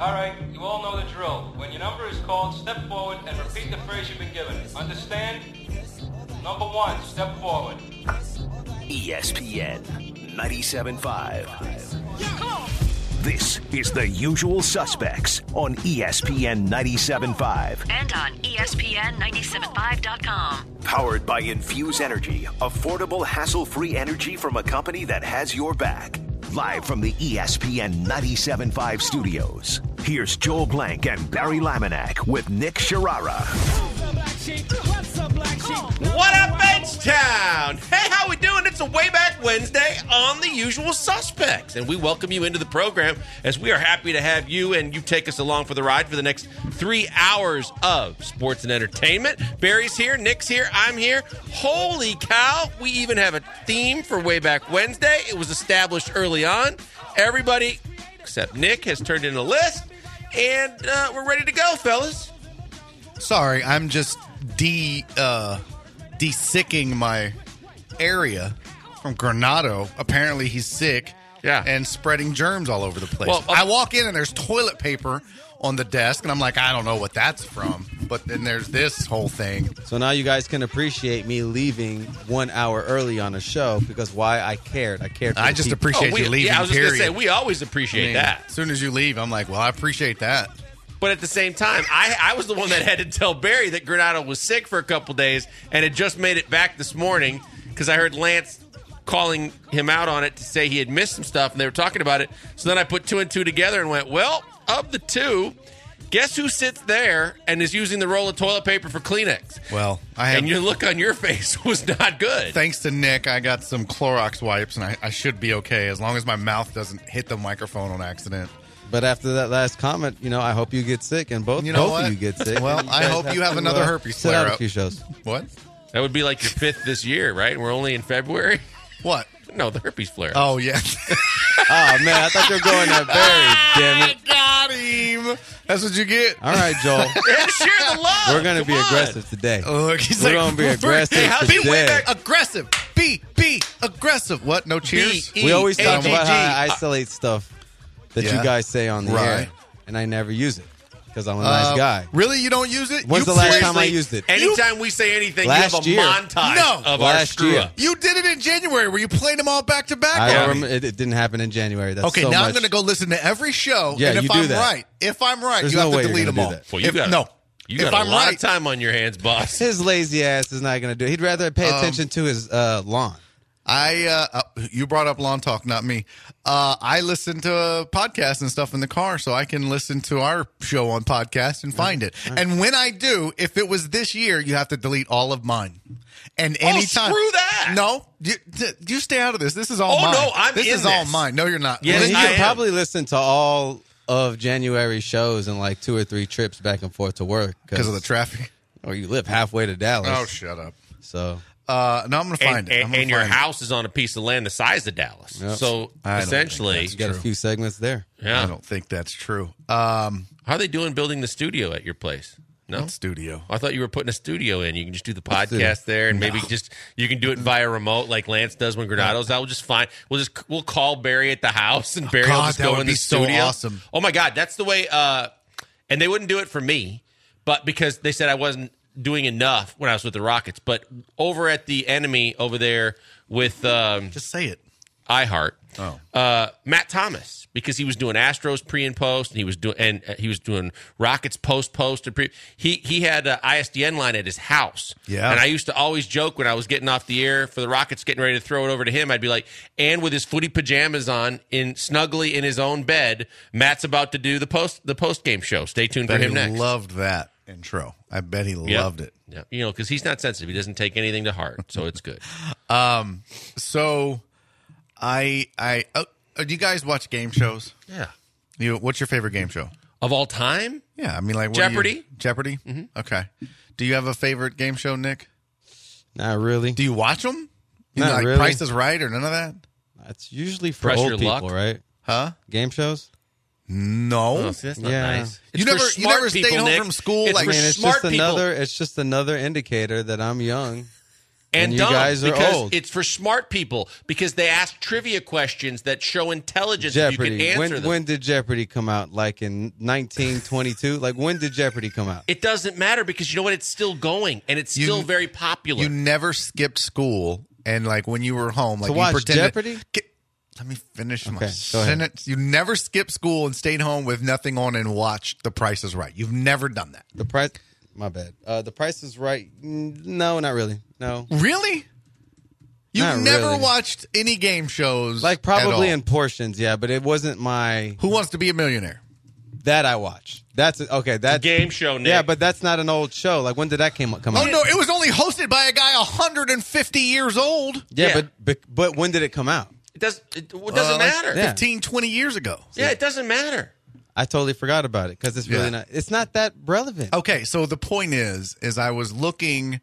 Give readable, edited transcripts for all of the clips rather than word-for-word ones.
All right, you all know the drill. When your number is called, step forward and repeat the phrase you've been given. Understand? Number 1, step forward. ESPN 97.5. This is The Usual Suspects on ESPN 97.5. And on ESPN975.com. Powered by Infuse Energy, affordable, hassle-free energy from a company that has your back. Live from the ESPN 97.5 studios, here's Joel Blank and Barry Laminack with Nick Sharara. What up, Benchtown? Hey, how we doing? It's a Way Back Wednesday on The Usual Suspects, and we welcome you into the program as we are happy to have you, and you take us along for the ride for the next 3 hours of sports and entertainment. Barry's here, Nick's here, I'm here. Holy cow, we even have a theme for Way Back Wednesday. It was established early on. Everybody except Nick has turned in a list, and we're ready to go, fellas. Sorry, I'm just de-sicking my area from Granado. Apparently he's sick and spreading germs all over the place. Well, I walk in and there's toilet paper on the desk, and I'm like, I don't know what that's from. But then there's this whole thing. So now you guys can appreciate me leaving 1 hour early on the show because why I cared. I cared for I the just people. appreciate you leaving, Yeah, I was just going to period. say, we always appreciate that. As soon as you leave, I'm like, well, I appreciate that. But at the same time, I was the one that had to tell Barry that Granado was sick for a couple days and had just made it back this morning because I heard Lance calling him out on it to say he had missed some stuff, and they were talking about it. So then I put 2 and 2 together and went, well, of the two, guess who sits there and is using the roll of toilet paper for Kleenex? Well, I have. And your look on your face was not good. Thanks to Nick, I got some Clorox wipes, and I should be okay as long as my mouth doesn't hit the microphone on accident. But after that last comment, I hope you get sick, and both what? of you get sick. Well, I hope you have another herpes sit out flare a up. few shows. What? That would be like your 5th this year, right? And we're only in February? What? No, the herpes flare. Oh, yeah. Oh, man, I thought you were going at Barry, damn it. I got him. That's what you get. All right, Joel. Share the love. We're going to Come be on. aggressive today. Look, he's We're like, going to be aggressive Hey, how's Be he way today. back? aggressive. Be aggressive. What? No cheers? B-E. We always talk A-G-G. about how I isolate stuff that Yeah. you guys say on the Right. air, and I never use it because I'm a nice guy. Really? You don't use it? When's You the last play- time I used it? Anytime we say anything, Last you have a year. montage No. of our Last screw year. up. You did it in January where you played them all back to back. I on don't me. remember, it didn't happen in January. That's Okay, so now much. I'm going to go listen to every show. Yeah, and if you do I'm that. right, There's you no have way to you're delete gonna them all. do that. Well, you got if a I'm lot right, of time on your hands, boss. His lazy ass is not going to do it. He'd rather pay attention to his lawn. you brought up lawn talk, not me. I listen to podcasts and stuff in the car, so I can listen to our show on podcast and find it. And when I do, if it was this year, you have to delete all of mine. And anytime, screw that. No, you stay out of this. This is all mine. no, I'm this in is all this. mine. No, you're not. Yes, Well, you I could am. probably listen to all of January shows in like 2 or 3 trips back and forth to work because of the traffic. Or you live halfway to Dallas. Oh, shut up. So No, I'm going to find it. I'm gonna And your find it. house is on a piece of land the size of Dallas. Yep. So I don't essentially, think you got a few segments there. yeah. I don't think that's true. How are they doing building the studio at your place? No? Studio. I thought you were putting a studio in. You can just do the podcast there, and maybe you can do it via remote like Lance does when Granado's out. We'll just find. We'll call Barry at the house, and Barry will God, just that go would in the be so studio. awesome. Oh my God, that's the way. And they wouldn't do it for me, but because they said I wasn't doing enough when I was with the Rockets. But over at the Enemy over there with Just say it. iHeart, Oh. Matt Thomas, because he was doing Astros pre and post, and he was doing Rockets post and pre. He had an ISDN line at his house, Yeah. And I used to always joke when I was getting off the air for the Rockets, getting ready to throw it over to him. I'd be like, and with his footy pajamas on, snugly in his own bed, Matt's about to do the post game show. Stay tuned for Bet him he next. loved that intro. I bet he loved it. Yeah, because he's not sensitive. He doesn't take anything to heart, so it's good. So, do you guys watch game shows? Yeah, What's your favorite game show? of all time. Yeah, I mean, like what do you- Jeopardy. Jeopardy. Mm-hmm. Okay. Do you have a favorite game show, Nick? Not really. Do you watch them? Not like really. Price is Right or none of that? That's usually for Press old your people, luck. right? Huh? Game shows? No. Oh, see, that's not Yeah. nice. You It's for never smart stayed people, home Nick. from school, It's like- for I mean, it's smart just people. another indicator that I'm young And you dumb, guys are because old. it's for smart people because they ask trivia questions that show intelligence. If you Jeopardy. can answer them. When did Jeopardy come out? Like in 1922? Like when did Jeopardy come out? It doesn't matter because you know what? It's still going and it's still very popular. You never skipped school, and like when you were home, like To you watch pretended. Jeopardy? Let me finish my Okay, go ahead. sentence. You never skipped school and stayed home with nothing on and watched The Price is Right. You've never done that. The price. My bad. The Price is Right. No, not really. No. Really? You've Not never really. watched any game shows, Like probably at all. in portions, yeah, but it wasn't my Who Wants to Be a Millionaire? that I watched. That's okay. That game show, Nick. Yeah, but that's not an old show. Like when did that come Oh out? no, it was only hosted by a guy 150 years old. Yeah, but when did it come out? it doesn't Like matter. yeah. 15, 20 years ago. Yeah, it doesn't matter. I totally forgot about it because it's really Yeah. not. It's not that relevant. Okay, so the point is I was looking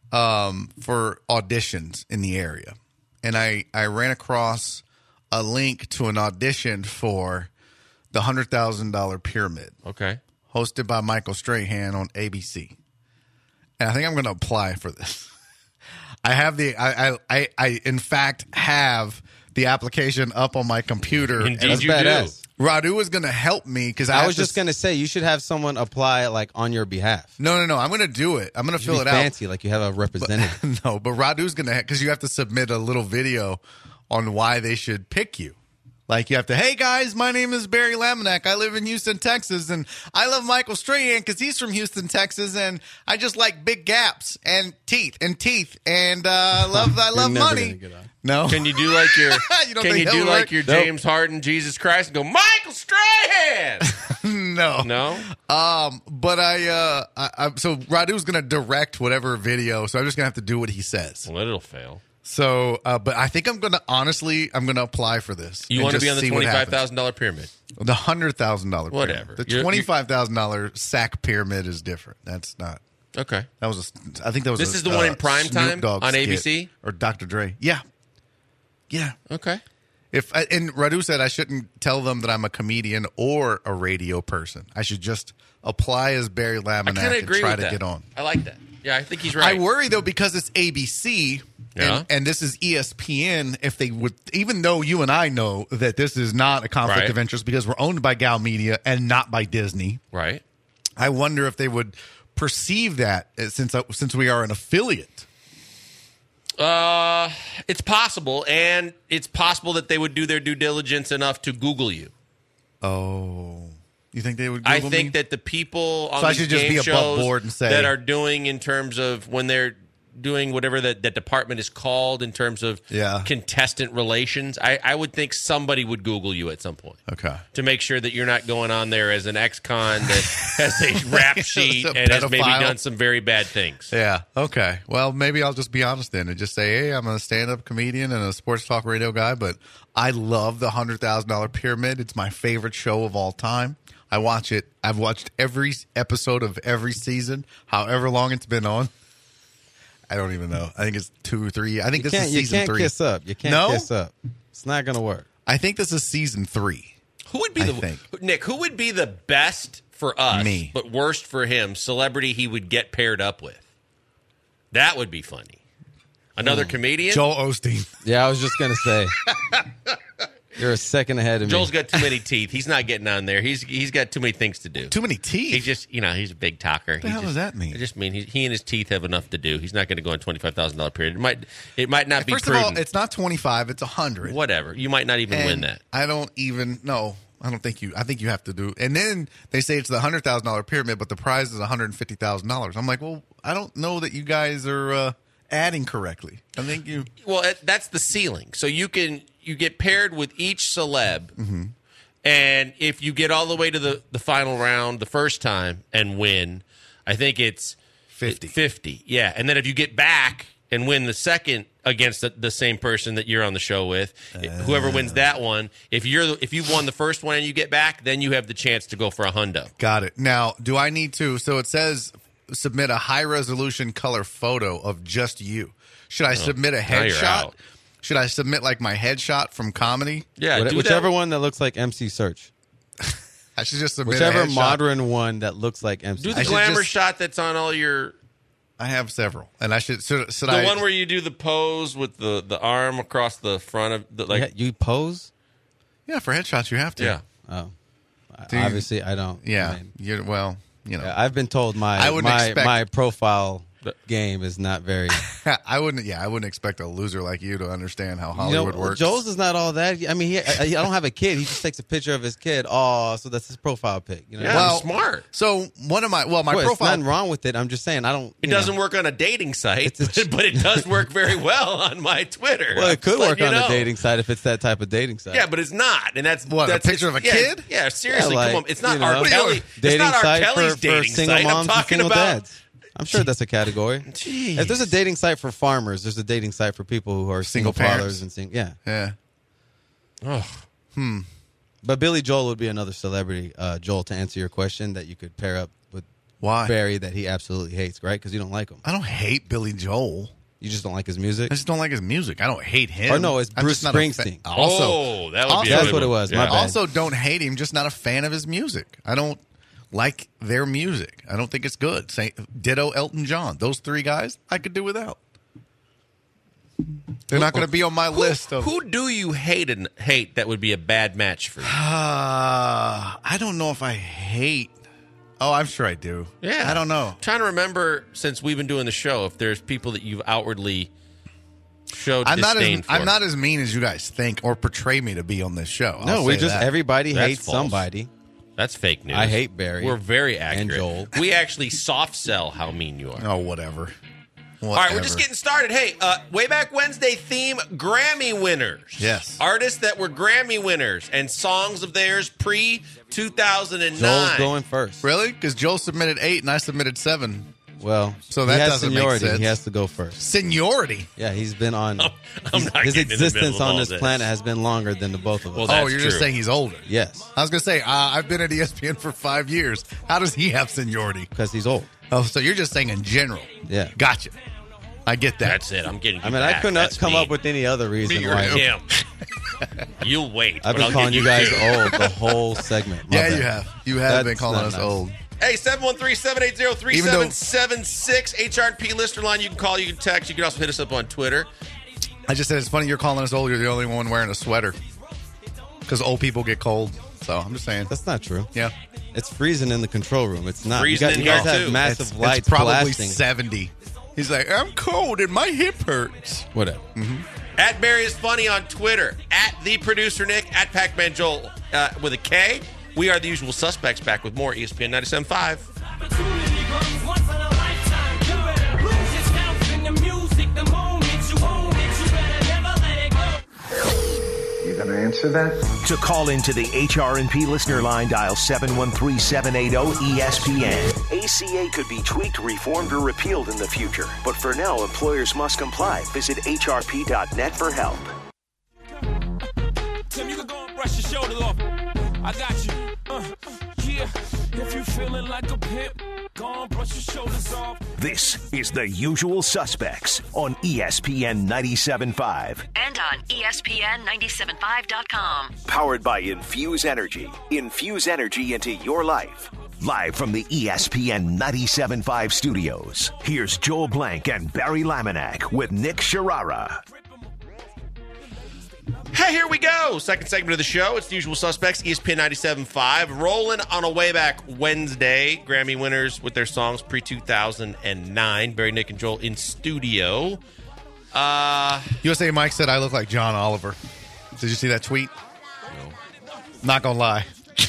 for auditions in the area, and I ran across a link to an audition for the $100,000 Pyramid, Okay. hosted by Michael Strahan on ABC. And I think I'm going to apply for this. I have I in fact have the application up on my computer. Indeed That's you badass. Radu is going to help me because I was just gonna say you should have someone apply like on your behalf. No, I'm going to do it. I'm going to You fill be it fancy, like you have a representative. No, but Radu's going to, because you have to submit a little video on why they should pick you. Like you have to, hey guys, my name is Barry Laminack. I live in Houston, Texas, and I love Michael Strahan because he's from Houston, Texas, and I just like big gaps and teeth, and I love never money. gonna get on. No, Can you do like your You don't Can think you that do would like work? your Nope. James Harden Jesus Christ and go Michael Strahan? no. No? But I so Radu's going to direct whatever video, so I'm just going to have to do what he says. Well, it'll fail. So, but I think I'm going to apply for this. You and want to just be on the see what happens. $25,000 pyramid. The $100,000 Whatever. pyramid. The You're- $25,000 sack pyramid is different. That's not. Okay. That was. I think that was. This is the one in prime Snoop time Dogg on skit. ABC? or Dr. Dre. Yeah. Okay. And Radu said I shouldn't tell them that I'm a comedian or a radio person. I should just apply as Barry I kind of Laminack and agree try with to that. get on. I like that. Yeah, I think he's right. I worry though because it's ABC Yeah. and this is ESPN. If they would, even though you and I know that this is not a conflict Right. of interest because we're owned by Gal Media and not by Disney, Right. I wonder if they would perceive that since we are an affiliate. It's possible, and it's possible that they would do their due diligence enough to Google you. Oh, you think they would? Google I think me? that the people on So I these should just game be above shows board and say- that are doing in terms of when they're doing whatever that department is called in terms of Yeah. contestant relations, I would think somebody would Google you at some point. Okay. To make sure that you're not going on there as an ex-con that has a rap sheet A and has maybe pedophile. done some very bad things. Yeah. Okay. Well, maybe I'll just be honest then and just say, hey, I'm a stand-up comedian and a sports talk radio guy, but I love the $100,000 Pyramid. It's my favorite show of all time. I watch it. I've watched every episode of every season, however long it's been on. I don't even know. I think it's 2 or 3. I think this is You season can't 3. kiss up. You can't No? kiss up. It's not gonna work. I think this is season 3. Who would be I the think. Nick? Who would be the best for us, Me. but worst for him? Celebrity he would get paired up with. That would be funny. Another comedian. Joel Osteen. Yeah, I was just gonna say. You're a second ahead of me. Joel's got too many teeth. He's not getting on there. He's got too many things to do. Too many teeth. He's just he's a big talker. What the hell does that mean? I just mean he and his teeth have enough to do. He's not going to go on $25,000 period. It might not be First prudent. of all, it's not 25, it's 100. Whatever. You might not even win And that. I don't even know. I don't think you. I think you have to do. And then they say it's the $100,000 pyramid, but the prize is $150,000. I'm like, well, I don't know that you guys are adding correctly. I think you. Well, that's the ceiling. So you get paired with each celeb, Mm-hmm. and if you get all the way to the final round the first time and win, I think it's 50. 50, yeah. And then if you get back and win the second against the same person that you're on the show with, whoever wins that one, if you've won the first one and you get back, then you have the chance to go for a hundo. Got it. Now, do I need to? So it says submit a high resolution color photo of just you. Should I submit a now you're headshot? out. Should I submit like my headshot from comedy? Yeah, do Whichever that. one that looks like MC Search. I should just submit Whichever a headshot. modern one that looks like MC Do Search. the I should glamour just- shot that's on all your I have several, and I should The one where you do the pose with the arm across the front of the You pose? Yeah, for headshots you have to. Yeah. Oh. Do you- Obviously, I don't. Yeah. I mean, Yeah, I've been told my profile game is not very. I wouldn't expect a loser like you to understand how Hollywood works. Joel's is not all that. I mean, I don't have a kid. He just takes a picture of his kid. Oh, so that's his profile pic. You know? Yeah, Well, smart. So one of my Well, profile. there's nothing wrong with it. I'm just saying I don't. It doesn't work on a dating site, It's but it does work very well on my Twitter. Well, it could I'm just work letting on you a know. dating site if it's that type of dating site. Yeah, but it's not, and that's What, a that's picture of a kid? Yeah, seriously, Yeah, like, come on, it's not you know, R. Kelly. Dating It's not R. site Kelly's for dating single site. moms I'm and talking single about. dads. I'm sure that's a category. Jeez. If there's a dating site for farmers, there's a dating site for people who are single parents. fathers and single. Yeah. Yeah. But Billy Joel would be another celebrity, Joel, to answer your question that you could pair up with Why? Barry that he absolutely hates, right? Because you don't like him. I don't hate Billy Joel. You just don't like his music? I just don't like his music. I don't hate him. Or no, it's I'm Bruce just not a Springsteen. Oh, that would be a That's good what it one. was. Yeah. My bad. Also, don't hate him. Just not a fan of his music. I don't like their music. I don't think it's good. Ditto Elton John. Those three guys, I could do without. They're not going to be on my list of. Who do you hate that would be a bad match for you? I don't know if I hate. Oh, I'm sure I do. Yeah. I don't know. I'm trying to remember, since we've been doing the show, if there's people that you've outwardly showed disdain for. I'm not as mean as you guys think or portray me to be on this show. No, I'll we say just that. everybody That's hates false. somebody. That's fake news. I hate Barry We're very accurate. and Joel. We actually soft sell how mean you are. Oh, whatever. All right, we're just getting started. Hey, Way Back Wednesday theme Grammy winners. Yes. Artists that were Grammy winners and songs of theirs pre-2009. Joel's going first. Really? Because Joel submitted 8 and I submitted 7. Well, So that he has doesn't make seniority. sense. He has to go first. Seniority. Yeah, he's been on. I'm not his getting in the existence middle of on all this planet has been longer than the both of us. Well, Oh, That's you're just true. saying he's older. Yes, I was going to say, I've been at ESPN for 5 years. How does he have seniority? because he's old. Oh, so you're just saying in general. Yeah. Gotcha. I get that. That's it. I'm getting. I mean, I could not come up with any other reason Me why. or him. him. You'll wait. I've but been I'll calling get you guys too. old the whole segment. My Yeah, bad. you have. You have been That's calling not us nice. old. Hey, 713-780-3776, HRP listener line. You can call, you can text. You can also hit us up on Twitter. I just said it's funny you're calling us old. You're the only one wearing a sweater. Because old people get cold. So I'm just saying. That's not true. Yeah. It's freezing in the control room. It's not. Freezing you in guys here, have too. massive It's lights probably blasting. 70. He's like, I'm cold and my hip hurts. Whatever. At Barry is Funny on Twitter. At The Producer Nick. At Pac-Man Joel with a K. We are the usual suspects, back with more ESPN 97.5. Opportunity comes once in a lifetime. You better lose yourself in the music. The moment you own it, you better never let it go. You gonna answer that? To call into the HR&P listener line, dial 713-780-ESPN. ACA could be tweaked, reformed, or repealed in the future. But for now, employers must comply. Visit hrp.net for help. Tim, you can go and brush your shoulders off. I got you. Yeah, if you feeling like a pimp, go and brush your shoulders off. This is The Usual Suspects on ESPN 97.5. And on ESPN975.com. Powered by Infuse Energy. Infuse energy into your life. Live from the ESPN 97.5 studios, here's Joel Blank and Barry Laminack with Nick Sharara. Hey, here we go. Second segment of the show. It's the usual suspects, ESPN 97.5. Rolling on a Way Back Wednesday. Grammy winners with their songs pre-2009. Barry, Nick, and Joel in studio. USA Mike said I look like John Oliver. Did you see that tweet? No. Not going to lie.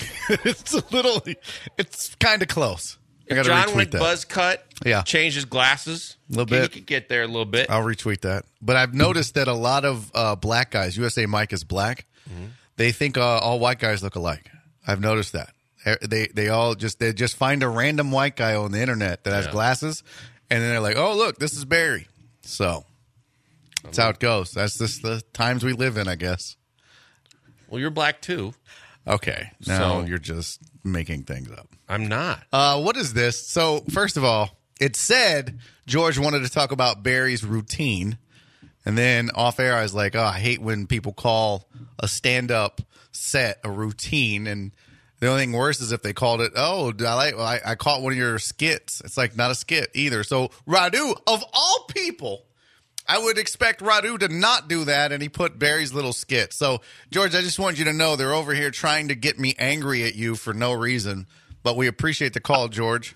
It's kind of close. I got If to John retweet went that. buzz cut, Yeah. changed his glasses, Little he bit. could get there a little bit. I'll retweet that. But I've noticed that a lot of black guys, USA Mike is black, they think all white guys look alike. I've noticed that. They just find a random white guy on the internet that has glasses, and then they're like, oh, look, this is Barry. So that's how it goes. That's just the times we live in, I guess. Well, you're black too. Okay. Now So- you're just making things up. I'm not. What is this? So, first of all, it said George wanted to talk about Barry's routine. And then off air, I was like, oh, I hate when people call a stand-up set a routine. And The only thing worse is if they called it, I caught one of your skits. It's like not a skit either. So Radu, of all people, I would expect Radu to not do that, and he put Barry's little skit. So, George, I just want you to know they're over here trying to get me angry at you for no reason, but we appreciate the call, George.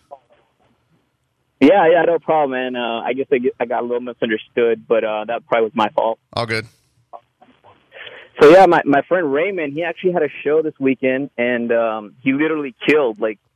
Yeah, no problem, man. I guess I got a little misunderstood, but that probably was my fault. All good. So, yeah, my friend Raymond, he actually had a show this weekend, and he literally killed.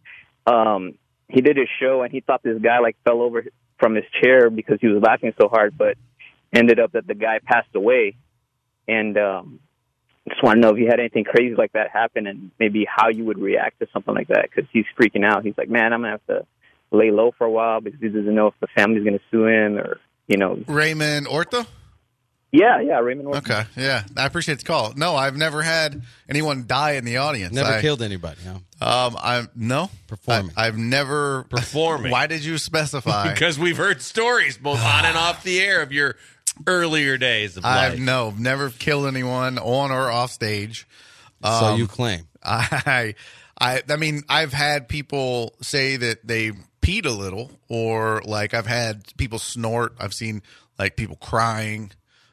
He did his show, and he thought this guy, fell over from his chair because he was laughing so hard, but ended up that the guy passed away. And just want to know if you had anything crazy like that happen and maybe how you would react to something like that, because he's freaking out. He's like, man, I'm going to have to lay low for a while because he doesn't know if the family's going to sue him or, Raymond Ortho? Yeah, Raymond Ortho. Okay, yeah. I appreciate the call. No, I've never had anyone die in the audience. Never killed anybody, no? No. Performing. I've never... Performing. Why did you specify? Because we've heard stories both on and off the air of your earlier days of life. I've never killed anyone on or off stage. So you claim. I mean, I've had people say that they peed a little, or I've had people snort. I've seen people crying.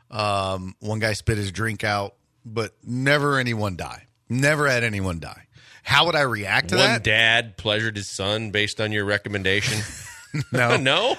One guy spit his drink out, but never anyone die. Never had anyone die. How would I react to that? One dad pleasured his son based on your recommendation. No, no.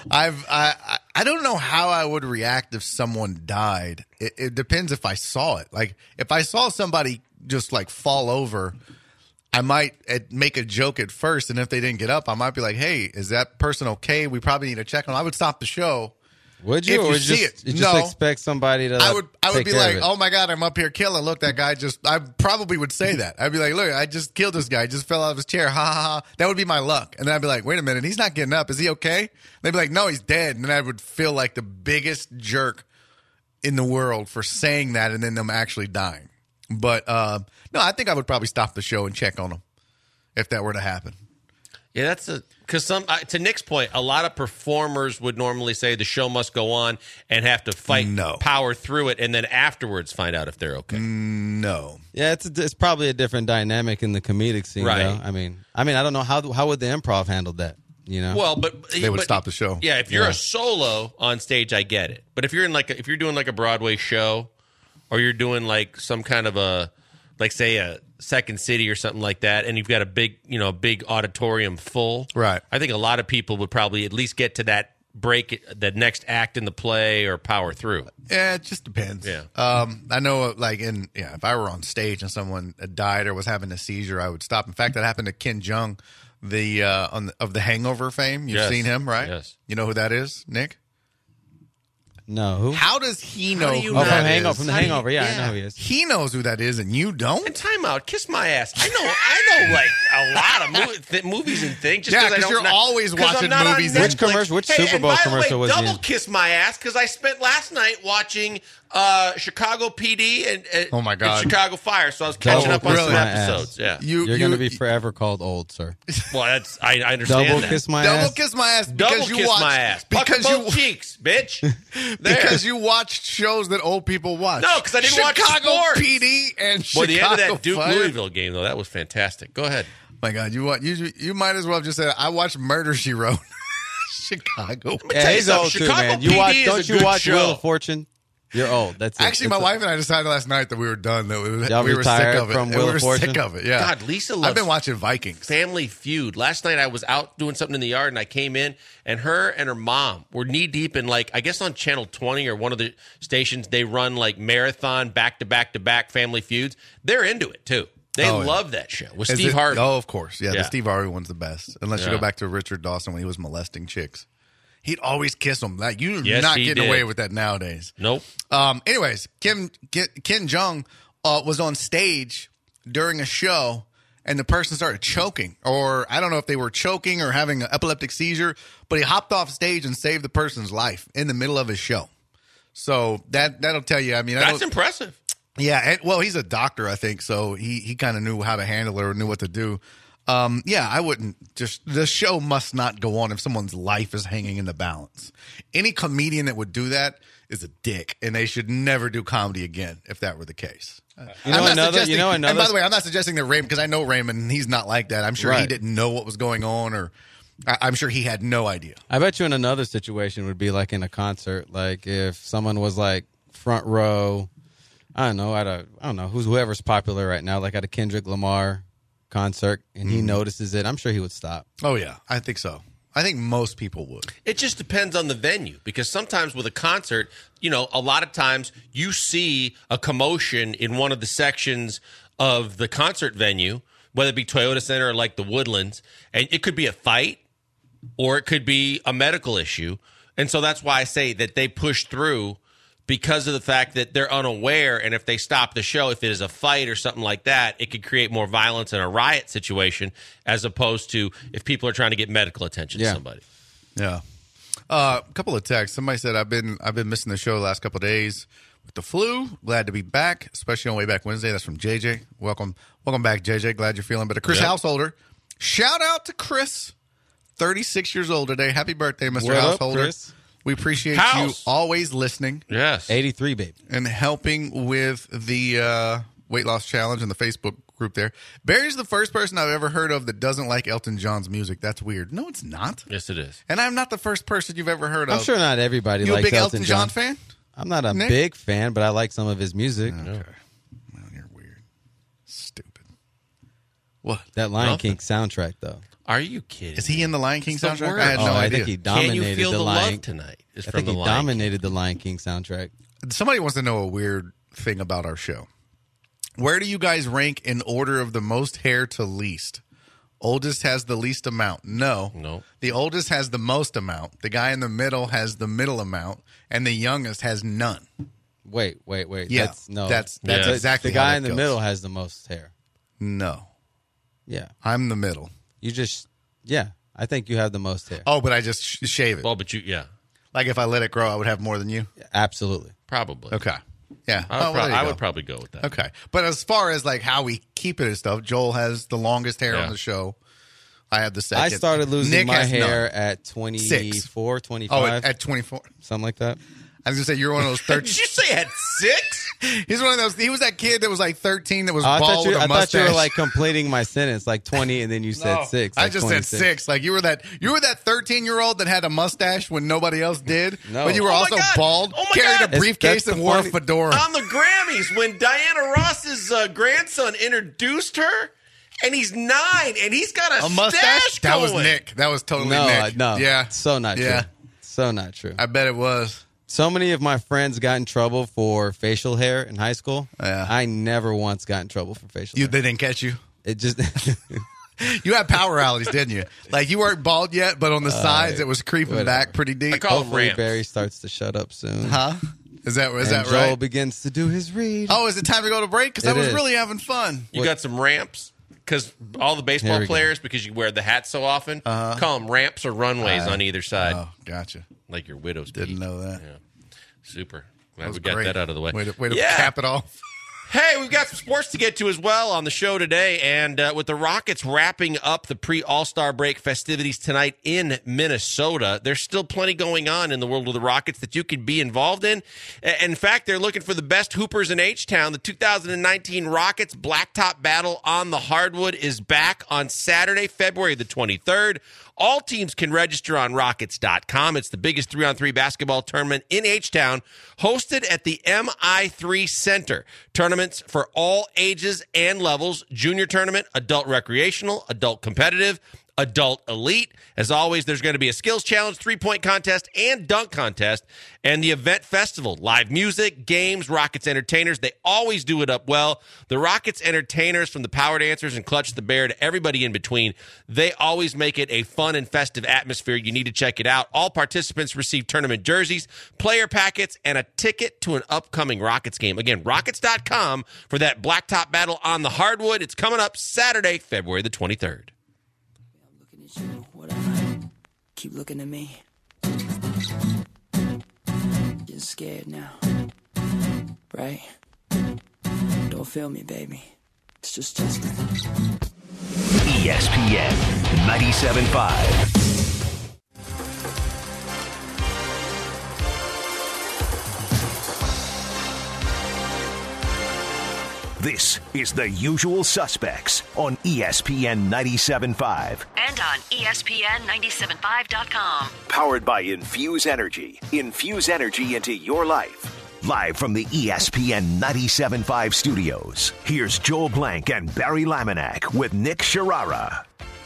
I don't know how I would react if someone died. It depends if I saw it. If I saw somebody just fall over, I might make a joke at first, and if they didn't get up, I might be like, "Hey, is that person okay? We probably need to check on them." I would stop the show. Would you? If or you see just, it. you just No. expect somebody to I would be like, "Oh, oh my God, I'm up here killing. Look, that guy I probably would say that. I'd be like, look, I just killed this guy. He just fell out of his chair. Ha ha ha. That would be my luck. And then I'd be like, wait a minute, he's not getting up. Is he okay? They'd be like, no, he's dead. And then I would feel like the biggest jerk in the world for saying that and then them actually dying. But no, I think I would probably stop the show and check on them if that were to happen. Yeah, because to Nick's point, a lot of performers would normally say the show must go on and have to fight, power through it, and then afterwards find out if they're okay. No. Yeah, it's probably a different dynamic in the comedic scene, right? Though. I mean, I don't know how would the improv handle that. Well, but they would stop the show. Yeah, if you're a solo on stage, I get it. But if you're if you're doing a Broadway show, or you're doing some kind of a say a Second City or something like that, and you've got a big auditorium full. Right. I think a lot of people would probably at least get to that break, the next act in the play, or power through. Yeah, it just depends. Yeah. I know, if I were on stage and someone died or was having a seizure, I would stop. In fact, that happened to Ken Jeong, of the Hangover fame. You've seen him, right? Yes. You know who that is, Nick? No, who? How does he know who from that Hangover? is? From the Hangover, yeah, I know who he is. He knows who that is, and you don't? And time out, kiss my ass. I know a lot of movies and things. Just because you're always watching movies. Which commercial? Which Super Bowl commercial was double kiss my ass because I spent last night watching Chicago PD and oh my God, and Chicago Fire. So I was catching up on some episodes. Yeah, you're going to be forever called old, sir. Well, I understand. Double that. kiss my ass. Double kiss my ass. Double kiss my ass. Because both cheeks, bitch. Because you watched shows that old people watch. No, because I didn't watch Chicago sports. PD and Chicago Well, the end of that Duke Fire. Louisville game though, that was fantastic. Go ahead. My God, you might as well have just said I watched Murder She Wrote. Chicago. Yeah, he's old too, man. Don't you watch Wheel of Fortune? You're old. That's it. Actually, my wife and I decided last night that we were done. That we were retired sick of it. from Wheel of Fortune? Sick of it. Yeah. God, Lisa loves I've been watching Vikings. Family Feud. Last night I was out doing something in the yard and I came in and her mom were knee deep in I guess on Channel 20 or one of the stations they run marathon back to back to back Family Feuds. They're into it too. They love that show with Steve Harvey. Oh, of course. Yeah, the Steve Harvey one's the best. Unless you go back to Richard Dawson when he was molesting chicks. He'd always kiss them. You're not getting away with that nowadays. Nope. Anyways, Ken Jeong was on stage during a show, and the person started choking. Or I don't know if they were choking or having an epileptic seizure, but he hopped off stage and saved the person's life in the middle of his show. So that'll tell you. I mean, that's impressive. Yeah. He's a doctor, I think, so he kind of knew how to handle it or knew what to do. I wouldn't the show must not go on if someone's life is hanging in the balance. Any comedian that would do that is a dick, and they should never do comedy again if that were the case. You know I'm not another. suggesting- You know another. And by the way, I'm not suggesting that Raymond, because I know Raymond, he's not like that. I'm sure he Right. didn't know what was going on, or I'm sure he had no idea. I bet you in another situation would be like in a concert, like if someone was like front row, I don't know whoever's popular right now, like at a Kendrick Lamar concert, and he notices it. I'm sure he would stop. Oh yeah, I think so. I think most people would. It just depends on the venue, because sometimes with a concert, a lot of times you see a commotion in one of the sections of the concert venue, whether it be Toyota Center or like the Woodlands, and it could be a fight or it could be a medical issue. And so that's why I say that they push through, because of the fact that they're unaware, and if they stop the show, if it is a fight or something like that, it could create more violence and a riot situation, as opposed to if people are trying to get medical attention to somebody. Yeah. A couple of texts. Somebody said I've been missing the show the last couple of days with the flu. Glad to be back, especially on Way Back Wednesday. That's from JJ. Welcome back, JJ. Glad you're feeling better. Chris Householder. Shout out to Chris, 36 years old today. Happy birthday, Mr. What up, Householder. Chris? We appreciate House. you always listening. Yes. 83, baby. And helping with the weight loss challenge and the Facebook group there. Barry's the first person I've ever heard of that doesn't like Elton John's music. That's weird. No, it's not. Yes, it is. And I'm not the first person you've ever heard of. I'm sure not everybody You a likes big Elton John fan? I'm not a Nick? big fan, but I like some of his music. Okay. Well, you're weird. Stupid. What? That Lion Nothing. King soundtrack, though. Are you kidding? Is he in the Lion King It's the soundtrack? word. I had no I idea. think he Can dominated you feel the the Lion. love tonight? Is I from think the he Lion King. dominated the Lion King soundtrack. Somebody wants to know a weird thing about our show. Where do you guys rank in order of the most hair to least? Oldest has the least amount. No. The oldest has the most amount. The guy in the middle has the middle amount. And the youngest has none. Wait. Yeah. That's That's exactly the how guy that in the goes. middle has the most hair. No. Yeah. I'm the middle. I think you have the most hair. Oh, but I just shave it. Well, but Like if I let it grow, I would have more than you? Absolutely. probably. Okay. Yeah. I would probably go with that. Okay. But as far as like how we keep it and stuff, Joel has the longest hair on the show. I have the second. I started losing Nick my has hair none. at 24, 25. Oh, at 24. Something like that. I was going to say, you're one of those 13. Did you say at 6? He's one of those. He was that kid that was like 13 that was Oh, I bald with a thought mustache. you were like completing my sentence, like 20, and then you said 6. I like just 26. said 6. Like you were that 13-year-old that had a mustache when nobody else did. No. But you were Oh my also God. bald, Oh my carried God. a briefcase, That's and the wore a funny- fedora. On the Grammys, when Diana Ross's grandson introduced her, and he's 9, and he's got a mustache? stash That was going. Nick. That was totally No, Nick. no. Yeah. So not Yeah. true. So not true. I bet it was. So many of my friends got in trouble for facial hair in high school. Yeah. I never once got in trouble for facial hair. They didn't catch you? It just You had power alleys, didn't you? Like you weren't bald yet, but on the sides it was creeping whatever. back pretty deep. I call them hopefully ramps. Barry starts to shut up soon. Huh? Is that and Joel right? begins to do his read. Oh, is it time to go to break? Because I It was is. really having fun. You got some ramps? Because all the Here baseball we go. players, because you wear the hat so often, call them ramps or runways on either side. Oh, gotcha. Like your widow's Didn't peak. know that. Yeah. Super. Glad That was we got great. that out of the way. Way to Yeah. cap it off. Hey, we've got some sports to get to as well on the show today. And with the Rockets wrapping up the pre-All-Star break festivities tonight in Minnesota, there's still plenty going on in the world of the Rockets that you can be involved in. In fact, they're looking for the best hoopers in H-Town. The 2019 Rockets Blacktop Battle on the Hardwood is back on Saturday, February the 23rd. All teams can register on Rockets.com. It's the biggest 3-on-3 basketball tournament in H-Town, hosted at the MI3 Center. Tournaments for all ages and levels, junior tournament, adult recreational, adult competitive, adult elite. As always, there's going to be a skills challenge, 3-point contest, and dunk contest, and the event festival. Live music, games, Rockets entertainers. They always do it up well. The Rockets entertainers, from the Power Dancers and Clutch the Bear to everybody in between, they always make it a fun and festive atmosphere. You need to check it out. All participants receive tournament jerseys, player packets, and a ticket to an upcoming Rockets game. Again, Rockets.com for that Blacktop Battle on the Hardwood. It's coming up Saturday, February the 23rd. You, whatever. Keep looking at me. You're scared now, right? Don't feel me, baby. It's just Justin. ESPN 97.5. This is The Usual Suspects on ESPN 97.5. And on ESPN975.com. Powered by Infuse Energy. Infuse energy into your life. Live from the ESPN 97.5 studios, here's Joel Blank and Barry Laminack with Nick Sharara.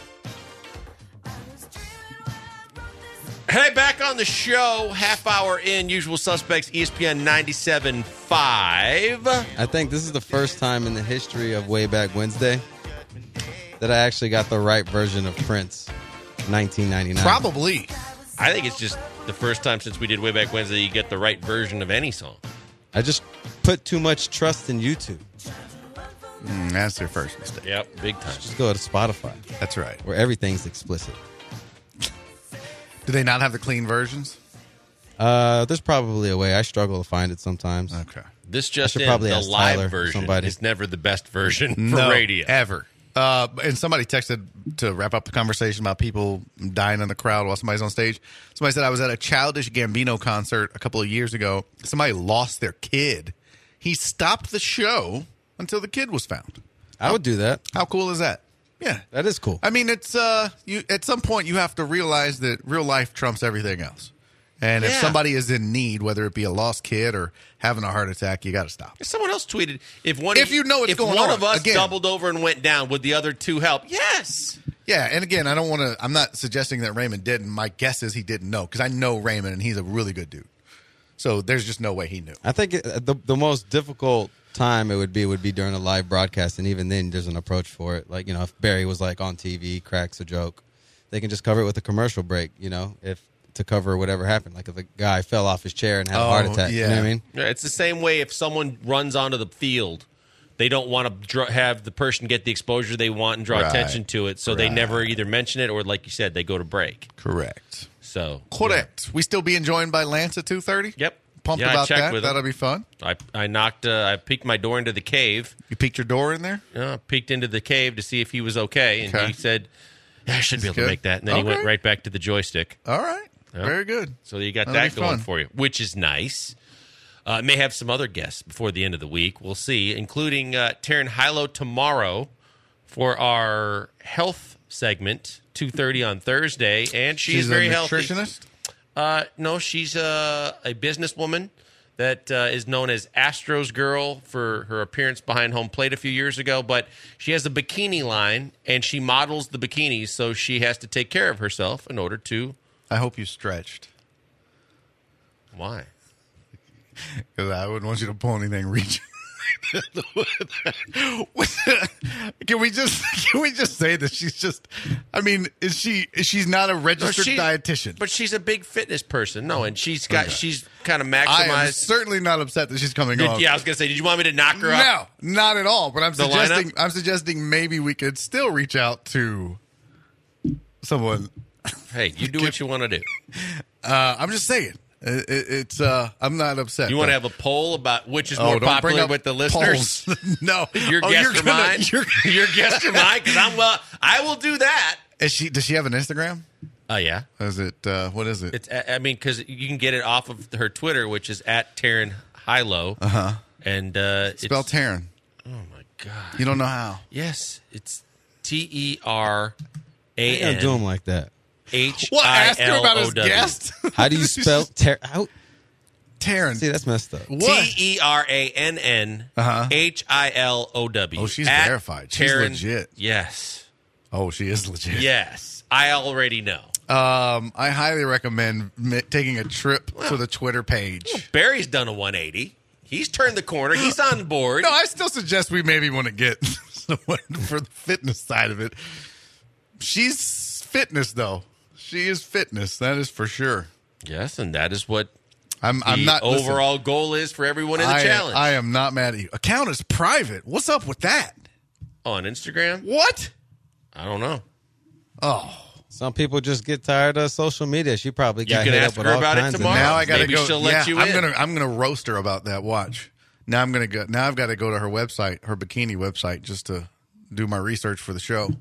Hey, back on the show, half hour in, Usual Suspects, ESPN 97.5. I think this is the first time in the history of Way Back Wednesday that I actually got the right version of Prince, 1999. Probably. I think it's just the first time since we did Way Back Wednesday you get the right version of any song. I just put too much trust in YouTube. That's their first mistake. Yep, big time. Just go to Spotify. That's right. Where everything's explicit. Do they not have the clean versions? There's probably a way. I struggle to find it sometimes. Okay. This just in, probably the ask live Tyler or version somebody. is never the best version for No, radio. ever. And somebody texted to wrap up the conversation about people dying in the crowd while somebody's on stage. Somebody said, I was at a Childish Gambino concert a couple of years ago. Somebody lost their kid. He stopped the show until the kid was found. I would do that. How cool is that? Yeah. That is cool. I mean, it's you. At some point, you have to realize that real life trumps everything else. And if Yeah. somebody is in need, whether it be a lost kid or having a heart attack, you got to stop. Someone else tweeted, if you know what's going one on, of us again. doubled over and went down, would the other two help? Yes. Yeah, and again, I'm not suggesting that Raymond didn't. My guess is he didn't know, because I know Raymond, and he's a really good dude. So there's just no way he knew. I think the most difficult time it would be during a live broadcast, and even then there's an approach for it. Like, if Barry was like on TV, cracks a joke, they can just cover it with a commercial break, if to cover whatever happened. Like if a guy fell off his chair and had a heart attack. yeah. You know what I mean? Yeah, it's the same way if someone runs onto the field, they don't want to have the person get the exposure they want and draw Right. attention to it, so they never either mention it or, like you said, they go to break. Correct. So Correct. We still being joined by Lance at 2:30? Yep. Pumped Yeah, I about checked that. with him. That'll be fun. I peeked my door into the cave. You peeked your door in there? Peeked into the cave to see if he was okay, and Okay. he said, yeah, I should be able good. to make that. And then he Okay. went right back to the joystick. All right. Yep. Very good. So you got That'll that be going fun. for you, which is nice. May have some other guests before the end of the week. We'll see, including Taryn Hilo tomorrow for our health segment, 2:30 on Thursday. And she's very a healthy. nutritionist? No, she's a businesswoman that is known as Astros Girl for her appearance behind home plate a few years ago. But she has a bikini line, and she models the bikinis, so she has to take care of herself in order to... I hope you stretched. Why? Because I wouldn't want you to pull anything reaching. Can we just say that she's just? I mean, she's not a registered dietitian, but she's a big fitness person. No, and she's kind of I am maximized. certainly not upset that she's coming on. Yeah, I was gonna say, did you want me to knock her up? No, not at all. But The I'm suggesting maybe we could still reach out to someone. Hey, you do what you want to do. I'm just saying. It's I'm not upset. You want to have a poll about which is Oh, more don't bring popular up with the listeners? polls. No, Your guess or mine? Your guess or mine? Because I will do that. Does she have an Instagram? Yeah. Is it what is it? It's because you can get it off of her Twitter, which is at Taryn Hilo. And Spell Taryn. Oh my God! You don't know how? Yes, it's TERAN. Don't do him like that. What? Ask her about his HILOW. guest. How do you spell Taryn? See, that's messed up. What? TERANN HILOW. Oh, she's At verified. She's Taryn- legit. Yes. Oh, she is legit. Yes. I already know. I highly recommend taking a trip to the Twitter page. Barry's done a 180. He's turned the corner. He's on board. No, I still suggest we maybe want to get someone for the fitness side of it. She's fitness, though. She is fitness. That is for sure. Yes, and that is what I'm not overall goal is for everyone in the challenge. I am not mad at you. Account is private. What's up with that? On Instagram? What? I don't know. Oh. Some people just get tired of social media. She probably got can hit ask up with her all about it kinds of tomorrow. Now I gotta Maybe go. she'll let you in. I'm gonna roast her about that. Watch. Now I'm gonna go. Now I've got to go to her website, her bikini website, just to do my research for the show.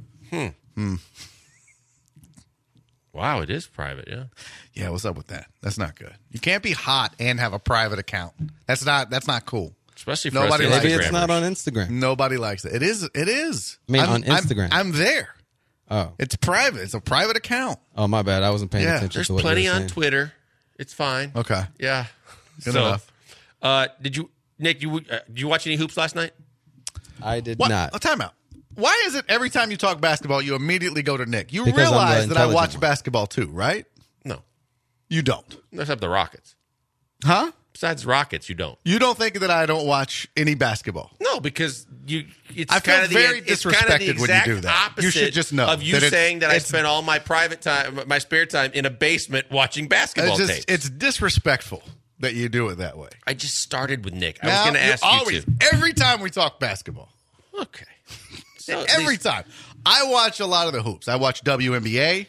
Wow, it is private, yeah. Yeah, what's up with that? That's not good. You can't be hot and have a private account. That's not cool. Especially for Nobody us likes Maybe it. it's not on Instagram. Nobody likes it. It is. It is. I mean, on Instagram. I'm there. Oh, It's private. It's a private account. oh, my bad. I wasn't paying Yeah, attention There's to what plenty you were on saying. Twitter. It's fine. Okay. Yeah. Good enough. Did you, Nick? Did you watch any hoops last night? I did What? not. A timeout. Why is it every time you talk basketball, you immediately go to Nick? You Because I'm the realize that I intelligent watch one. basketball too, right? No. You don't. Except the Rockets. Huh? Besides Rockets, you don't. You don't think that I don't watch any basketball? No, because it's I feel kind of very it's kind of the disrespected when you exact do that. opposite You should just know of you that saying that I it's- spent all my private time, my spare time, in a basement watching basketball tapes. It's disrespectful that you do it that way. I just started with Nick. I was Now, going to ask always, you to. every time we talk basketball, Okay. So at every least- time. I watch a lot of the hoops. I watch WNBA.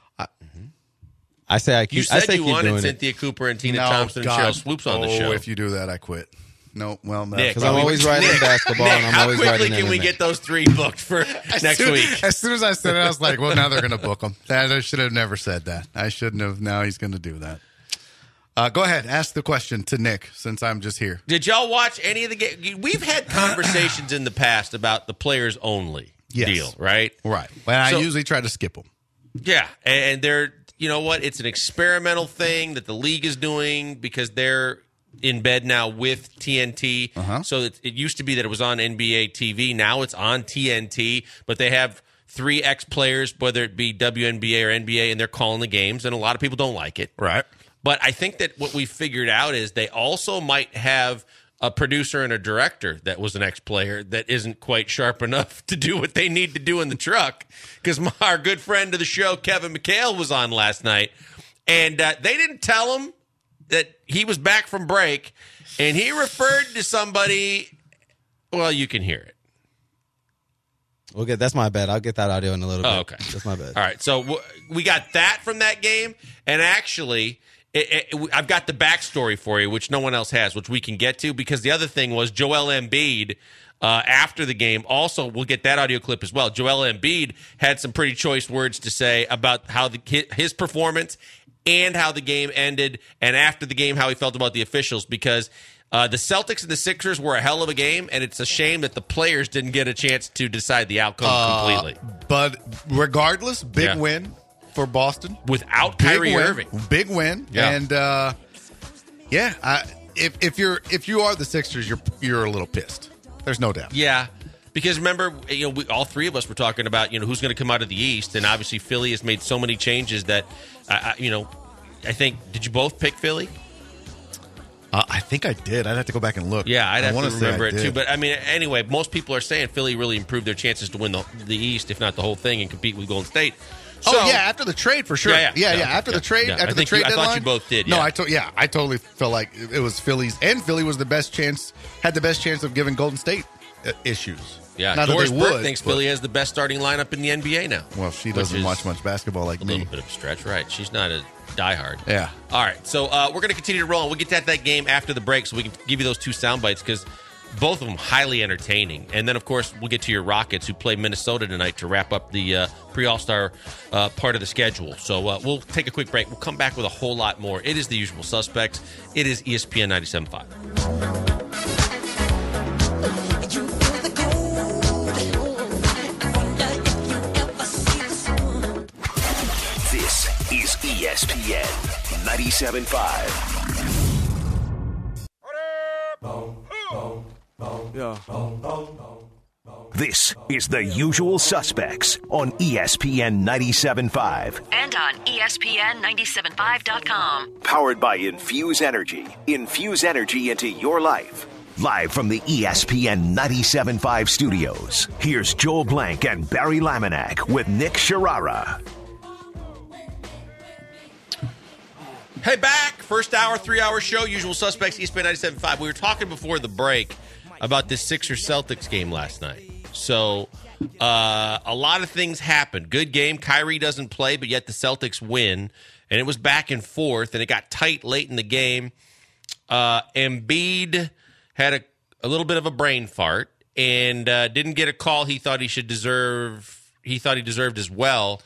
I say I keep. You I said say you keep wanted doing it Cynthia Cooper and Tina No, Thompson God. and Cheryl Swoops on the show. If you do that, I quit. No, well, no. Nick, because I'm always writing basketball Nick, and I'm how always quickly writing can we MMA. get those 3 booked for next week? As soon as I said it, I was like, well, now they're going to book him. I should have never said that. I shouldn't have. Now he's going to do that. Go ahead. Ask the question to Nick since I'm just here. Did y'all watch any of the game? We've had conversations in the past about the players only Yes. deal, right? Right. But So- I usually try to skip them. Yeah, and they're, you know what? It's an experimental thing that the league is doing because they're in bed now with TNT. So it used to be that it was on NBA TV. Now it's on TNT, but they have 3 ex-players, whether it be WNBA or NBA, and they're calling the games, and a lot of people don't like it. Right. But I think that what we figured out is they also might have a producer and a director that was an ex-player that isn't quite sharp enough to do what they need to do in the truck. Because our good friend of the show, Kevin McHale, was on last night, and they didn't tell him that he was back from break, and he referred to somebody. Well, you can hear it. We'll get. That's my bad. I'll get that audio in a little bit. Oh, okay. That's my bad. All right, so we got that from that game, and actually, I've got the backstory for you, which no one else has, which we can get to, because the other thing was Joel Embiid, after the game, also, we'll get that audio clip as well. Joel Embiid had some pretty choice words to say about how his performance and how the game ended, and after the game, how he felt about the officials, because the Celtics and the Sixers were a hell of a game, and it's a shame that the players didn't get a chance to decide the outcome completely. But regardless, big Yeah. win for Boston. Without Big Kyrie win. Irving. Big win. Yeah. And if you are the Sixers, you're a little pissed. There's no doubt. Yeah, because remember, all 3 of us were talking about, who's going to come out of the East, and obviously Philly has made so many changes that, I think, did you both pick Philly? I think I did. I'd have to go back and look. Yeah, I'd have wanna to say remember I it did. too. But I mean, anyway, most people are saying Philly really improved their chances to win the East, if not the whole thing, and compete with Golden State. So, after the trade for sure. Yeah. After the trade, Yeah. after I the think trade I deadline. thought you both did. No, Yeah. I totally felt like it was Philly's, and Philly was the best chance, had the best chance of giving Golden State issues. Yeah, Not that Doris they Burke would, thinks but- Philly has the best starting lineup in the NBA now. Well, she which doesn't is watch much basketball like a me. little bit of a stretch, right? She's not a diehard. Yeah. All right, so we're going to continue to roll, and we'll get to that game after the break, so we can give you those 2 sound bites, because both of them highly entertaining. And then, of course, we'll get to your Rockets, who play Minnesota tonight to wrap up the pre-All-Star part of the schedule. So we'll take a quick break. We'll come back with a whole lot more. It is The Usual Suspects. It is ESPN 97.5. This is ESPN 97.5. This is The Usual Suspects on ESPN 97.5. And on ESPN975.com. Powered by Infuse Energy. Infuse energy into your life. Live from the ESPN 97.5 studios, here's Joel Blank and Barry Laminack with Nick Sharara. Hey, back. First hour, 3-hour show. Usual Suspects, ESPN 97.5. We were talking before the break about this Sixers-Celtics game last night. So a lot of things happened. Good game. Kyrie doesn't play, but yet the Celtics win. And it was back and forth, and it got tight late in the game. Embiid had a little bit of a brain fart and didn't get a call he thought he deserved as well.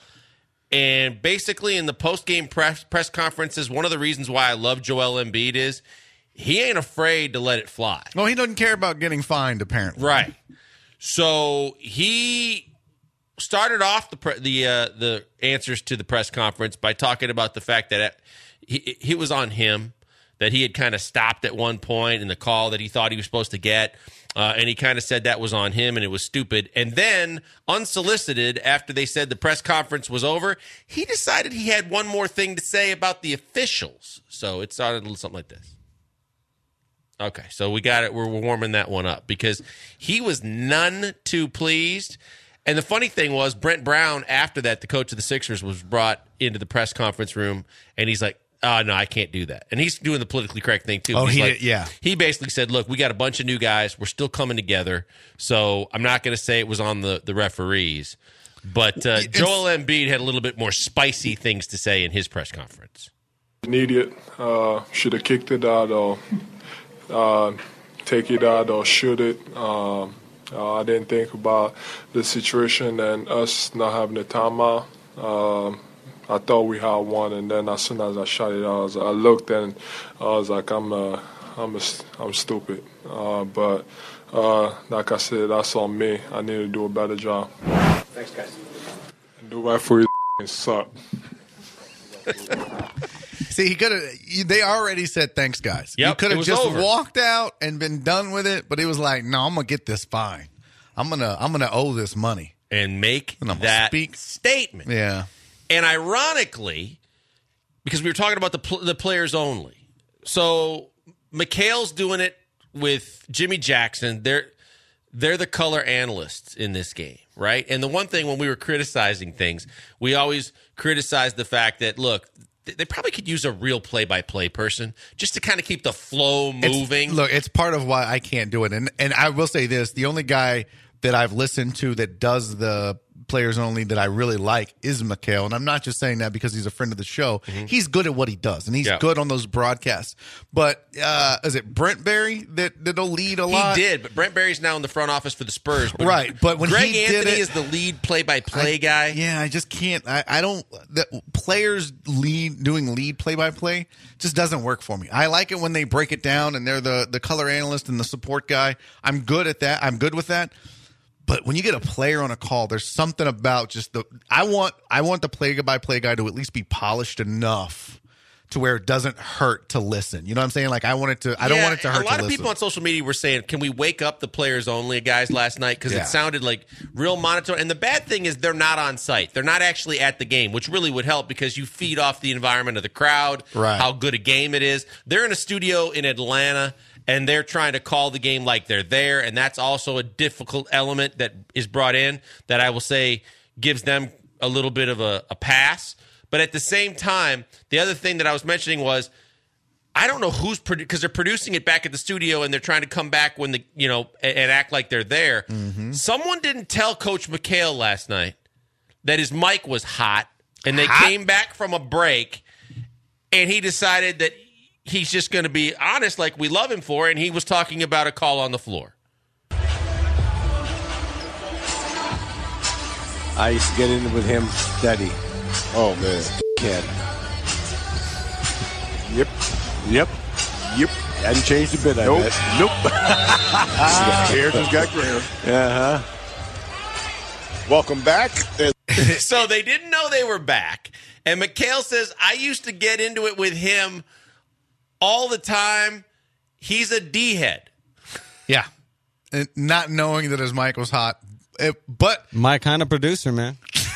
And basically in the post-game press conferences, one of the reasons why I love Joel Embiid is he ain't afraid to let it fly. Well, he doesn't care about getting fined, apparently. Right. So he started off the answers to the press conference by talking about the fact that it was on him, that he had kind of stopped at one point in the call that he thought he was supposed to get. And he kind of said that was on him and it was stupid. And then, unsolicited, after they said the press conference was over, he decided he had one more thing to say about the officials. So it started a little something like this. Okay, so we got it. We're warming that one up because he was none too pleased. And the funny thing was, Brent Brown, after that, the coach of the Sixers, was brought into the press conference room, and he's like, oh, no, I can't do that. And he's doing the politically correct thing, too. Oh, yeah. He basically said, look, we got a bunch of new guys. We're still coming together. So I'm not going to say it was on the referees. But Joel Embiid had a little bit more spicy things to say in his press conference. Need it. Should have kicked it out or take it out or shoot it. I didn't think about the situation and us not having a timeout. I thought we had one, and then as soon as I shot it, I looked and I was like, I'm stupid. But like I said, that's on me. I need to do a better job. Thanks, guys. Do right for your suck. See, he could have. They already said thanks, guys. Yep, he could have just over. walked out and been done with it, but he was like, "No, I'm gonna get this fine. I'm gonna owe this money and make that statement." Yeah. And ironically, because we were talking about the players only, so McHale's doing it with Jimmy Jackson. They're the color analysts in this game, right? And the one thing when we were criticizing things, we always criticized the fact that, look, they probably could use a real play-by-play person just to kind of keep the flow moving. It's part of why I can't do it. And I will say this, the only guy that I've listened to that does the players only that I really like is McHale. And I'm not just saying that because he's a friend of the show. Mm-hmm. He's good at what he does, and he's good on those broadcasts. But is it Brent Barry that'll lead a lot? He did, but Brent Barry's now in the front office for the Spurs. But right, but when Greg he Anthony did it, is the lead play-by-play guy. Yeah, I just can't. I don't. The players doing lead play-by-play just doesn't work for me. I like it when they break it down and they're the color analyst and the support guy. I'm good at that. I'm good with that. But when you get a player on a call, there's something about just I want the play-by-play guy to at least be polished enough to where it doesn't hurt to listen. You know what I'm saying? Like I don't want it to hurt to listen. A lot of people on social media were saying, "Can we wake up the players only guys last night?" Because it sounded like real monotone. And the bad thing is they're not on site. They're not actually at the game, which really would help because you feed off the environment of the crowd, how good a game it is. They're in a studio in Atlanta, and they're trying to call the game like they're there, and that's also a difficult element that is brought in that I will say gives them a little bit of a pass. But at the same time, the other thing that I was mentioning was I don't know who's because they're producing it back at the studio and they're trying to come back when and act like they're there. Mm-hmm. Someone didn't tell Coach McHale last night that his mic was hot, and they came back from a break, and he decided that he's just going to be honest like we love him for, and he was talking about a call on the floor. I used to get in with him steady. Oh, man. Kid. Yep. Hadn't changed a bit, I bet. Nope. Hair just got grayer. Uh-huh. Welcome back. So they didn't know they were back. And McHale says, I used to get into it with him all the time. He's a D-head. Yeah. And not knowing that his mic was hot. But my kind of producer, man.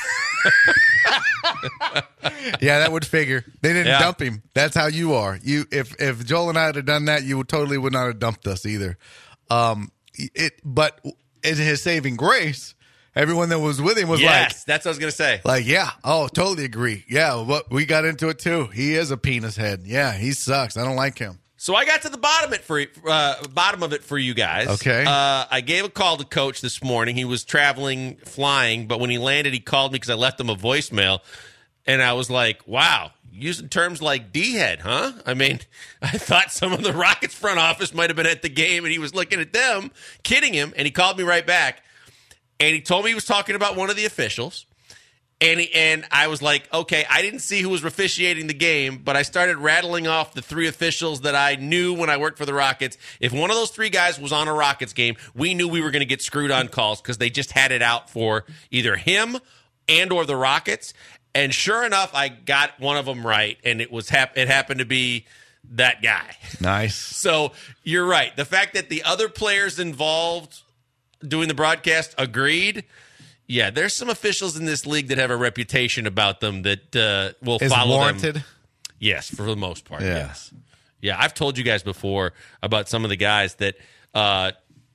Yeah, that would figure. They didn't dump him. That's how you are. If Joel and I had done that, you would not have dumped us either. But in his saving grace, everyone that was with him was yes, that's what I was gonna say. Like, yeah, totally agree. Yeah, we got into it too. He is a penis head. Yeah, he sucks. I don't like him. So I got to the bottom of it for you guys. Okay. I gave a call to Coach this morning. He was flying, but when he landed, he called me because I left him a voicemail. And I was like, wow, using terms like D-head, huh? I mean, I thought some of the Rockets front office might have been at the game, and he was looking at them, kidding him, and he called me right back. And he told me he was talking about one of the officials. And I was like, okay, I didn't see who was officiating the game, but I started rattling off the 3 officials that I knew when I worked for the Rockets. If one of those 3 guys was on a Rockets game, we knew we were going to get screwed on calls because they just had it out for either him and or the Rockets. And sure enough, I got one of them right, and it happened to be that guy. Nice. So you're right. The fact that the other players involved doing the broadcast agreed. Yeah, there's some officials in this league that have a reputation about them that will follow warranted? them. Yes, for the most part, Yeah. yes. Yeah, I've told you guys before about some of the guys that I'll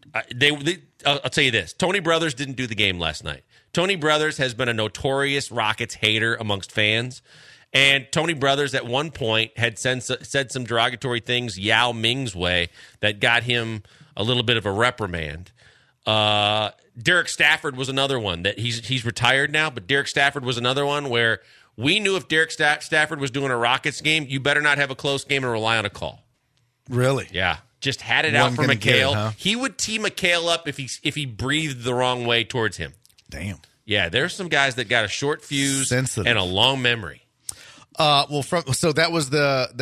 tell you this. Tony Brothers didn't do the game last night. Tony Brothers has been a notorious Rockets hater amongst fans. And Tony Brothers at one point had said some derogatory things Yao Ming's way that got him a little bit of a reprimand. Derek Stafford was another one that he's retired now, but Derek Stafford was another one where we knew if Derek Stafford was doing a Rockets game, you better not have a close game and rely on a call. Really? Yeah. Just had it out for gonna get McHale. it, huh? He would tee McHale up if he breathed the wrong way towards him. Damn. Yeah, there's some guys that got a short fuse Sensitive. and a long memory. That was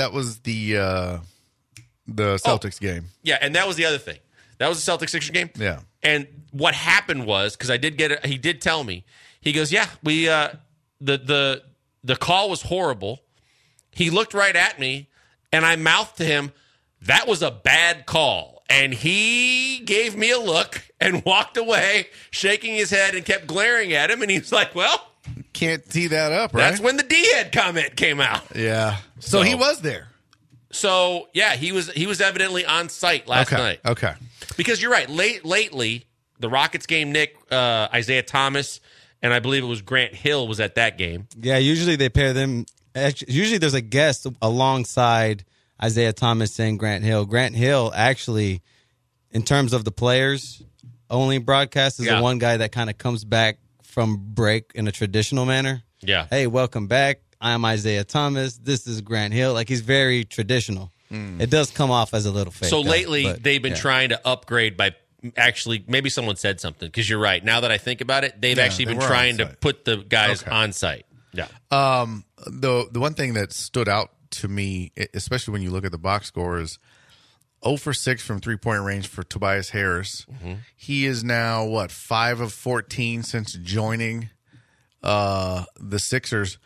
the Celtics game. Yeah, and that was the other thing. That was the Celtics-Sixers game. Yeah. And what happened was, because I did get it, he did tell me. He goes, "Yeah, we the call was horrible." He looked right at me, and I mouthed to him, "That was a bad call." And he gave me a look and walked away, shaking his head and kept glaring at him. And he's like, "Well, can't tee that up, right?" That's when the D-head comment came out. Yeah. So he was there. So yeah, he was evidently on site last night. Okay. Because you're right. Lately, the Rockets game, Nick, Isaiah Thomas, and I believe it was Grant Hill was at that game. Yeah, usually they pair them. Usually there's a guest alongside Isaiah Thomas and Grant Hill. Grant Hill actually, in terms of the players only broadcast, is the one guy that kind of comes back from break in a traditional manner. Yeah. Hey, welcome back. I'm Isaiah Thomas. This is Grant Hill. Like, he's very traditional. It does come off as a little fake. So lately, they've been trying to upgrade by actually, maybe someone said something, because you're right. Now that I think about it, they've actually been trying to put the guys on site. Yeah. The one thing that stood out to me, especially when you look at the box score, is 0 for 6 from three-point range for Tobias Harris. Mm-hmm. He is now, 5 of 14 since joining the Sixers.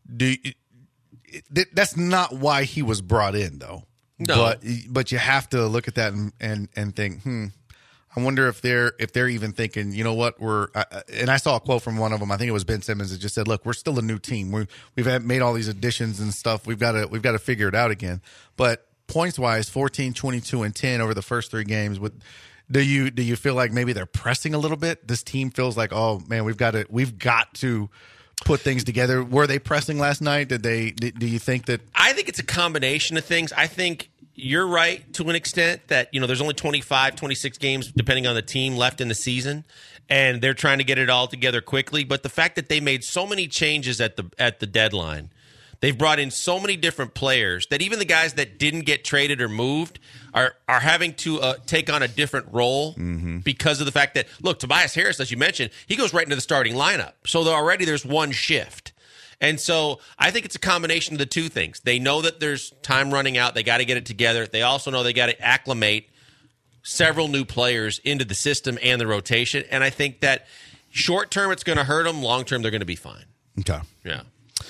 That's not why he was brought in, though. No. But you have to look at that and think, I wonder if they're even thinking, you know what, and I saw a quote from one of them. I think it was Ben Simmons that just said, "Look, we're still a new team. We've made all these additions and stuff. We've got to figure it out again." But points wise, 14, 22, and 10 over the first 3 games. Do you feel like maybe they're pressing a little bit? This team feels like, oh man, we've got to put things together. Were they pressing last night? Do you think that? I think it's a combination of things. I think you're right to an extent that, there's only 25, 26 games, depending on the team, left in the season, and they're trying to get it all together quickly. But the fact that they made so many changes at the deadline, they've brought in so many different players that even the guys that didn't get traded or moved are having to take on a different role because of the fact that, look, Tobias Harris, as you mentioned, he goes right into the starting lineup. So already there's one shift. And so I think it's a combination of the two things. They know that there's time running out. They got to get it together. They also know they got to acclimate several new players into the system and the rotation. And I think that short term it's going to hurt them. Long term they're going to be fine. Okay. Yeah.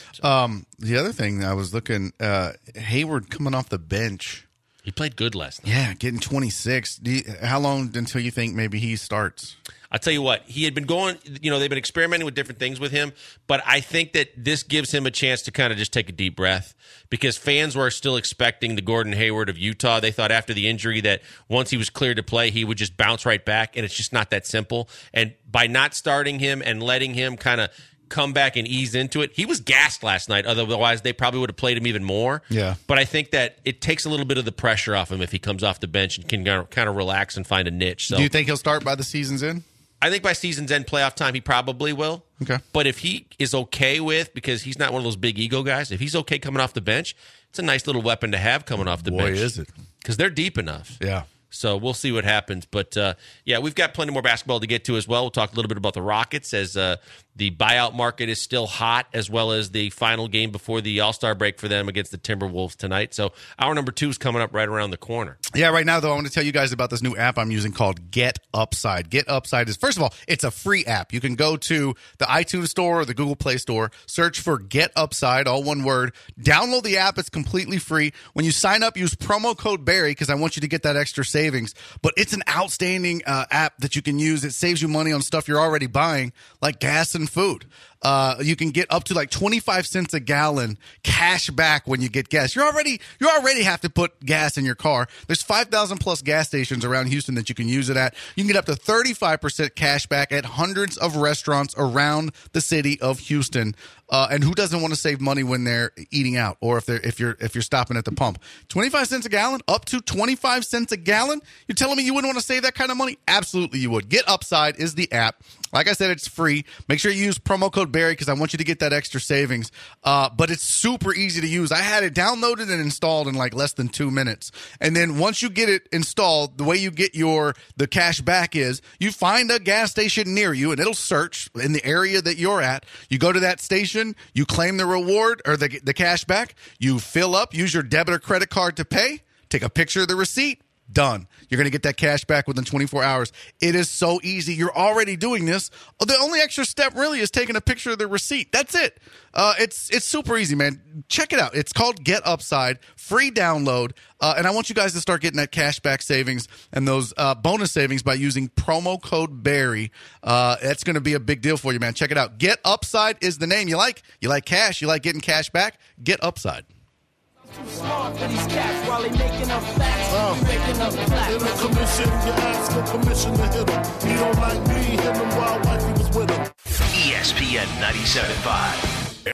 The other thing I was looking, Hayward coming off the bench. He played good last night. Yeah, getting 26. How long until you think maybe he starts? I'll tell you what, he had been going, they've been experimenting with different things with him, but I think that this gives him a chance to kind of just take a deep breath, because fans were still expecting the Gordon Hayward of Utah. They thought after the injury that once he was cleared to play, he would just bounce right back, and it's just not that simple. And by not starting him and letting him kind of come back and ease into it, he was gassed last night. Otherwise, they probably would have played him even more. Yeah. But I think that it takes a little bit of the pressure off him if he comes off the bench and can kind of relax and find a niche. So, do you think he'll start by the season's end? I think by season's end playoff time, he probably will. Okay. But if he is okay with, because he's not one of those big ego guys, if he's okay coming off the bench, it's a nice little weapon to have coming off the bench. Boy, is it. Because they're deep enough. Yeah. So we'll see what happens. But, yeah, we've got plenty more basketball to get to as well. We'll talk a little bit about the Rockets as the buyout market is still hot, as well as the final game before the All-Star break for them against the Timberwolves tonight. So hour number 2 is coming up right around the corner. Yeah, right now, though, I want to tell you guys about this new app I'm using called Get Upside. Get Upside is, first of all, it's a free app. You can go to the iTunes Store or the Google Play Store, search for Get Upside, all one word. Download the app. It's completely free. When you sign up, use promo code Barry because I want you to get that extra savings. But it's an outstanding app that you can use. It saves you money on stuff you're already buying, like gas and food. You can get up to like 25 cents a gallon cash back when you get gas. You already have to put gas in your car. There's 5,000 plus gas stations around Houston that you can use it at. You can get up to 35% cash back at hundreds of restaurants around the city of Houston. And who doesn't want to save money when they're eating out, or if you're stopping at the pump? 25 cents a gallon, up to 25 cents a gallon. You're telling me you wouldn't want to save that kind of money? Absolutely, you would. Get Upside is the app. Like I said, it's free. Make sure you use promo code Barry because I want you to get that extra savings. But it's super easy to use. I had it downloaded and installed in like less than 2 minutes. And then once you get it installed, the way you get the cash back is you find a gas station near you, and it'll search in the area that you're at. You go to that station. You claim the reward or the cash back. You fill up, use your debit or credit card to pay, take a picture of the receipt, done. You're going to get that cash back within 24 hours. It is so easy. You're already doing this. The only extra step really is taking a picture of the receipt. That's it. It's super easy, man. Check it out. It's called Get Upside, free download. And I want you guys to start getting that cash back savings and those bonus savings by using promo code Barry. That's going to be a big deal for you, man. Check it out. Get Upside is the name. You like cash. You like getting cash back? Get Upside. Too smart for these cats while they making up facts. Making up facts. In a commission, you ask for permission to hit him. He don't like me, hit him while wife he was with him. ESPN 97.5.